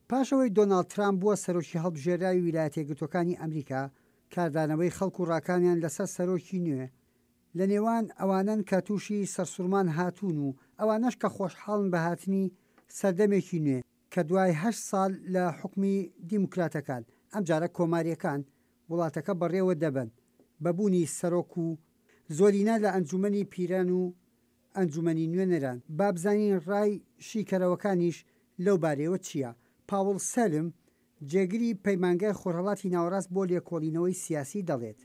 پاشەوەی دۆناڵد ترامپ بووە سەرۆکی هەڵبژێراوی ویلایەتە یەکگرتووەکانی ئەمریکا، کاردانەوەی خەڵک و ڕاکانیان لەسەر سەرۆکی نوێ لە نێوان ئەوانن کە تووشی سەرسوورمان هاتوون و ئەوانەش کە خۆشحاڵن بە هاتنی سەردەمێکی نوێ کە دوای 8 ساڵ لە حکومی دیموکراتەکان ئەم جارە کۆماریەکان وڵاتەکە بەڕێوە دەبن بەبوونی سەرۆک و زۆرینە لە ئەنجومەنی پیران و ئەنجومەنی نوێنەران. با بزانین ڕای شیکەرەوەکانیش لەو بارەوە چییە؟ پاوڵ سەلم جێگری پەیمانگای خۆرهەڵاتی ناوەڕاست بۆ لێکۆڵینەوەی سیاسی دەڵێت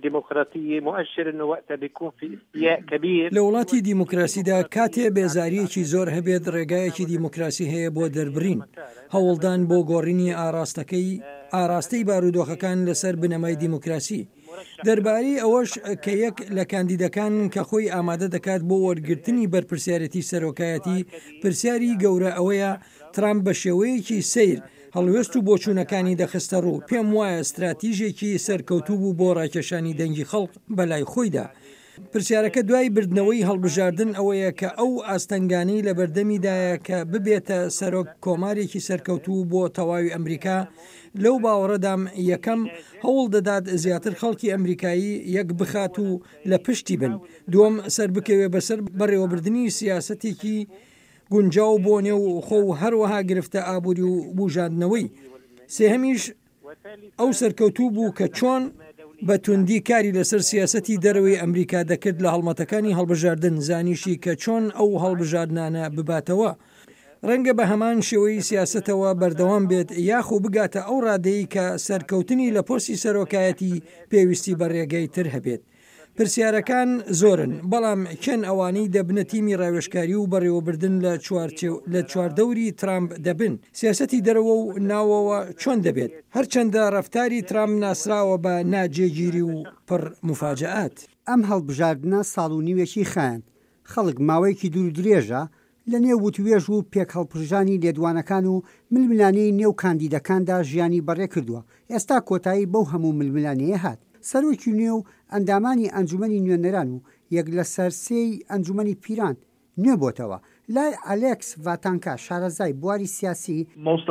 لە وڵاتی دیموکراسیدا کاتێ بێزاریەکی زۆر هەبێت ڕێگایەکی دیموکراسی هەیە بۆ دەربڕین هەوڵدان بۆ گۆڕینی ئاراستەی بارودۆخەکان لەسەر بنەمای دیموکراسی. دەربارەی ئەوەش کە یەک لە کاندیدەکان کە خۆی ئامادە دەکات بۆ وەرگرتنی بەرپرسیارەتی سەرۆکایەتی پرسیاری گەورە ئەوەیە ترامپ بە شێوەیەکی سیر هەڵوێست و بۆچوونەکانی دەخستە ڕوو. پێم وایە استراتیژێکی سەرکەوتوو بوو بۆ ڕاکێشانی دەنگی خەڵک بەلای خۆیدا. پرسیارەکە دوای بردنەوەی هەڵبژاردن ئەوەیە کە ئەو ئاستەنگانەی لە بەردەمیدایە کە ببێتە سەرۆک کۆمارێکی سەرکەوتوو بۆ تەواوی ئەمریکا. لەو باوەڕەدام یەکەم هەوڵ دەدات زیاتر خەڵکی ئەمریکایی یەک بخات و لە پشتی بن. دووەم سەر بکەوێ بەسەر بەڕێوەبردننی سیاسەتێکی گونجاو بۆ نێو خۆ و هەروەها گرفتە ئابووری و بوژاندنەوەی. سێهەمیش ئەو سەرکەوتوو بوو کە چۆن بە توندی کاری لەسەر سیاسەتی دەرەوەی ئەمریکا دەکرد لە هەڵمەتەکانی هەڵبژاردن زانیشی کە چۆن ئەو هەڵبژاردنانە بباتەوە. ڕەنگە بە هەمان شێوەی سیاسەتەوە بەردەوام بێت یاخۆ بگاتە ئەو ڕادەیە کە سەرکەوتنی لە پۆستی سەرۆکایەتی پێویستی بە ڕێگەی تر هەبێت. پرسیارەکان زۆرن بەڵام کێن ئەوانەی دەبنە تیمی ڕاوێشکاری و بەڕێوەبردن لە چواردەوری ترامپ دەبن. سیاسەتی دەرەوە و ناوەوە چۆن دەبێت؟ هەرچەندە ڕەفتاری ترامپ ناسراوە بە ناجێگیری و پڕ مفاجعات. ئەم هەڵبژاردنە ساڵ و نیوێکی خایەن خەڵک ماوەیەکی دوور درێژە لە نێو وتوێژ و پێک هەڵپژانی لێدوانەکان و ململانەی نێو کاندیدەکاندا ژیانی بەڕێ کردووە. ئێستا کۆتایی بەو هەموو ململانەیە هات. سەرۆکی نوێ و ئەندامانی ئەنجومەنی نوێنەران و یەک لە سەرسێی ئەنجومەنی پیران نوێ بۆتەوە. لای ئەلێکس ڤاتانکا شارەزای بواری سیاسی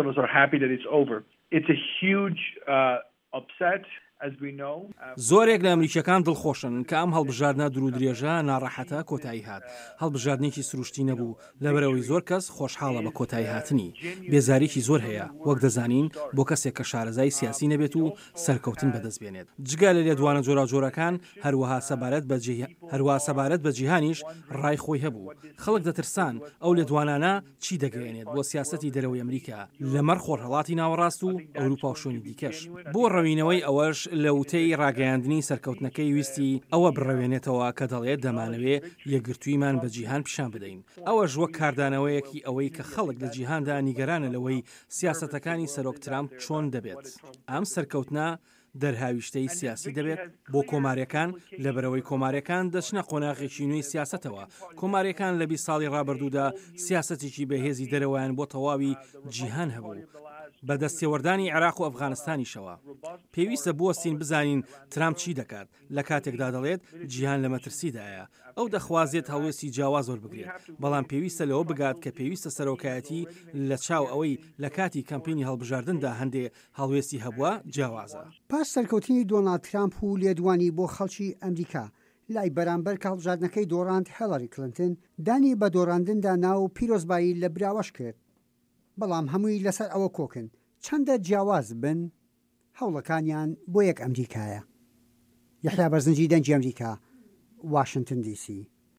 زۆرێک لە ئەمریکیەکان دڵخۆشن کە ئەم هەڵبژاردنە درودرێژە ناڕەحەتە کۆتایی هات. هەڵبژاردنێکی سروشتی نەبوو لەبەرەوەی زۆر کەس خۆشحاڵە بە کۆتایی هاتنی. بێزاریکی زۆر هەیە وەک دەزانین بۆ کەسێک کە شارەزای سیاسی نەبێت و سەرکەوتن بەدەست بێنێت. جگە لە لێدوانە جۆراوجۆرەکان هەروەها سەبارەت بە جیهانیش ڕای خۆی هەبوو. خەڵک دەترسان ئەو لێدوانانە چی دەگەێنێت بۆ سیاسەتی دەرەوەی ئەمریکا لەمەڕ خۆرهەڵاتی ناوەڕاست و ئەوروپا و شوێنی دیکەش. بۆ ڕەوینەوەی ئەوەش لە وتەی ڕاگەیاندنی سەرکەوتنەکەی ویستی ئەوە بڕەوێنێتەوە کە دەڵێت دەمانەوێ یەکگرتوویمان بە جیهان پیشان بدەین. ئەوەش وەک کاردانەوەیەکی ئەوەی کە خەڵک لە جیهاندا نیگەرانە لەوەی سیاسەتەکانی سەرۆک ترامپ چۆن دەبێت. ئەم سەرکەوتنە دەرهاویشتەی سیاسی دەبێت بۆ کۆماریەکان لەبەرەوەی کۆماریەکان دەچنە قۆناغێکی نوێی سیاسەتەوە. کۆماریەکان لە 20 ساڵی ڕابردوودا سیاسەتێکی بەهێزی دەرەوەیان بۆ تەواوی جیهان هەبوو. بە دەستێوەردانی عێراق و ئەفغانستانیشەوە. پێویستە بوەستین بزانین ترامپ چی دەکات لە کاتێکدا دەڵێت جیهان لە مەترسیدایە. ئەو دەخوازێت هەڵوێستی جیاواز وەربگرێت بەڵام پێویستە لەوە بگات کە پێویستە سەرۆکایەتی لە چاو ئەوەی لە کاتی کەمپینی هەڵبژاردندا هەندێ هەڵوێستی هەبووە جیاوازە. پاش سەرکەوتنی دۆناڵد ترامپ و لێدوانی بۆ خەڵکی ئەمریکا لای بەرامبەر هەڵبژاردنەکەی دۆڕاند هێلاری کلنتن دانی بە دۆڕاندندا ناو پیرۆزبایی لە براوەش کرد. بەڵام هەمووی لەسەر ئەوە کۆکن چەندە جیاواز بن هەوڵەکانیان بۆ یەک ئەمریکایە. یەحیا بەرزنجی دەنگی ئەمریکا، واشنگتن دیسی.